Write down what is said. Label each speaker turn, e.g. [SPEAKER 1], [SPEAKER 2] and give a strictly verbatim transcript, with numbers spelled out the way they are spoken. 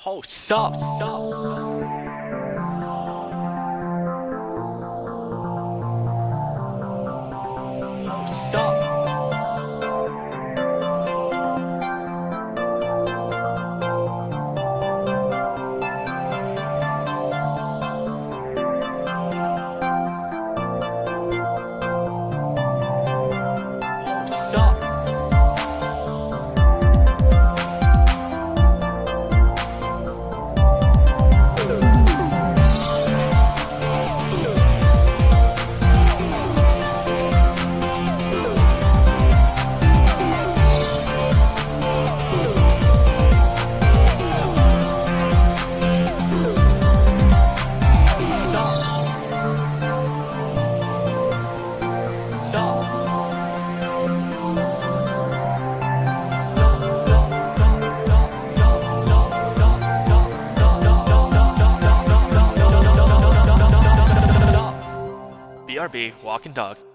[SPEAKER 1] Oh, sup, sup. Oh, sup. Oh, sup. B R B, walking dog.